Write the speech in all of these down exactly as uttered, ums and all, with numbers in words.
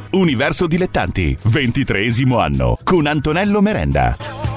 Universo Dilettanti, ventitreesimo anno, con Antonello Merenda.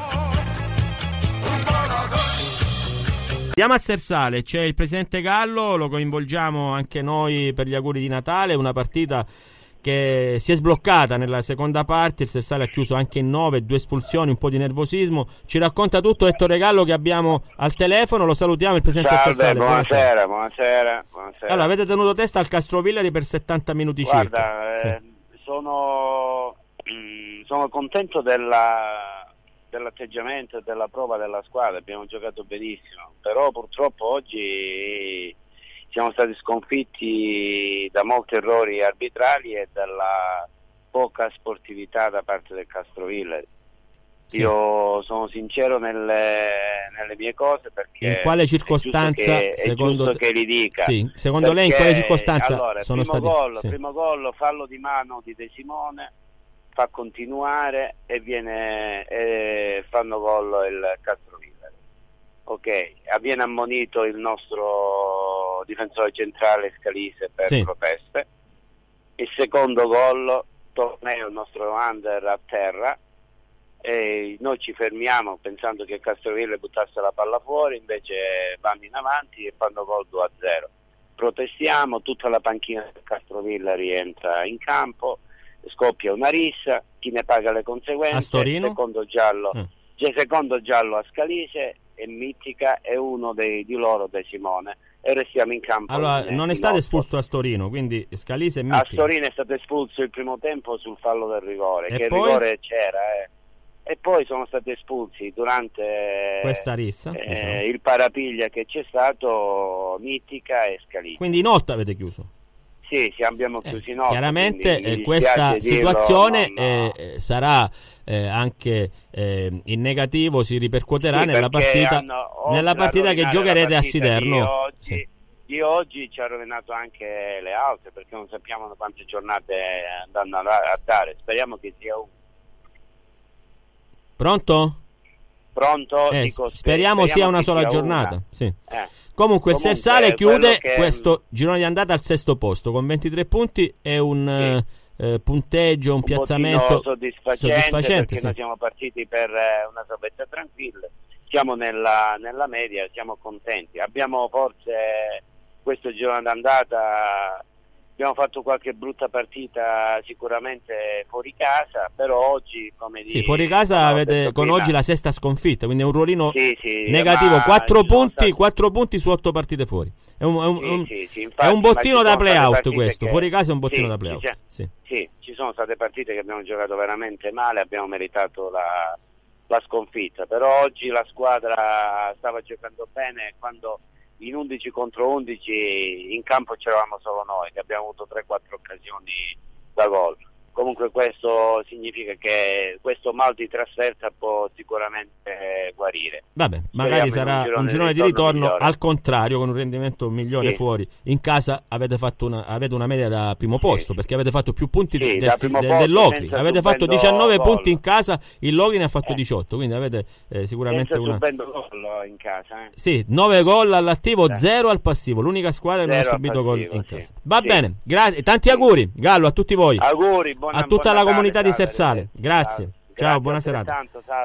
Andiamo a Sersale, c'è il presidente Gallo, lo coinvolgiamo anche noi per gli auguri di Natale, una partita che si è sbloccata nella seconda parte, il Sersale ha chiuso anche in nove, due espulsioni, un po' di nervosismo. Ci racconta tutto Ettore Gallo, che abbiamo al telefono, lo salutiamo, il presidente Salve, del Sersale. buonasera, buonasera, buonasera. Allora, avete tenuto testa al Castrovillari per settanta minuti Guarda, circa. eh, sì. sono, mh, sono contento della, dell'atteggiamento e della prova della squadra, abbiamo giocato benissimo, però purtroppo oggi siamo stati sconfitti da molti errori arbitrali e dalla poca sportività da parte del Castrovillari. Sì. Io sono sincero nelle, nelle mie cose, perché in quale circostanza è giusto che, secondo è giusto che li dica. Sì, secondo perché, lei in quale circostanza allora, sono primo stati gol, sì. primo gol, fallo di mano di De Simone, fa continuare e viene e fanno gol il Castrovillari. Ok, viene ammonito il nostro difensore centrale Scalise per sì. proteste. Il secondo gol, torneo il nostro under a terra, e noi ci fermiamo pensando che Castrovillari buttasse la palla fuori, invece vanno in avanti e fanno gol due a zero. Protestiamo, tutta la panchina del Castrovillari entra in campo, scoppia una rissa, chi ne paga le conseguenze? A Storino? Secondo giallo, mm. secondo giallo a Scalise e Mittica e uno dei, di loro De Simone, e restiamo in campo. Allora, in, non è in stato otto. espulso a Storino, quindi Scalise e Mittica. A Storino è stato espulso il primo tempo sul fallo del rigore, e che poi? il rigore c'era, eh. E poi sono stati espulsi durante questa rissa eh, diciamo. il parapiglia che c'è stato Mittica e Scalise. Quindi in otto avete chiuso? Sì, sì, abbiamo chiuso eh, in otto. chiaramente eh, questa situazione dirlo, no, no. Eh, sarà eh, anche eh, in negativo, si ripercuoterà sì, nella partita, hanno, nella partita che giocherete partita a Siderno. Di oggi, sì. di oggi ci ha rovinato anche le altre, perché non sappiamo quante giornate andranno a dare. Speriamo che sia un. Pronto? Pronto? Eh, Dico, speriamo, speriamo sia una sola sia giornata. Una. Sì. Eh. Comunque, Comunque il Sersale chiude che... questo girone di andata al sesto posto con ventitré punti e un sì. eh, punteggio, un, un piazzamento soddisfacente, soddisfacente perché sì. noi siamo partiti per una salvezza tranquilla, siamo nella, nella media, siamo contenti. Abbiamo forse questo girone d'andata, abbiamo fatto qualche brutta partita sicuramente fuori casa, però oggi, come sì, fuori casa avete con prima, oggi la sesta sconfitta, quindi è un ruolino sì, sì, negativo, quattro punti, stati... quattro punti su otto partite fuori. È un, è un, sì, un, sì, sì, infatti, è un bottino da play-out questo, che... fuori casa è un bottino sì, da play-out. Ci, sì. sì, ci sono state partite che abbiamo giocato veramente male, abbiamo meritato la, la sconfitta, però oggi la squadra stava giocando bene quando in undici contro undici in campo c'eravamo solo noi, che abbiamo avuto tre quattro occasioni da gol. Comunque questo significa che questo mal di trasferta può sicuramente guarire. Vabbè, magari sarà un girone, un girone di ritorno, ritorno al contrario, con un rendimento migliore sì. fuori. In casa avete fatto una, avete una media da primo posto, sì. perché avete fatto più punti sì, del, del, del, dell'Ocri. Avete fatto diciannove gol. Punti in casa, il Locri ne ha fatto eh. diciotto, quindi avete eh, sicuramente senza una gol in casa. Eh. Sì, nove gol all'attivo, sì. zero al passivo. L'unica squadra che non ha subito gol in sì. casa. Va sì. bene, grazie. Tanti auguri, Gallo, a tutti voi. Auguri, buona, a tutta buona la comunità Natale, di Sersale. Grazie. Ciao, Ciao, buona serata. Tanto,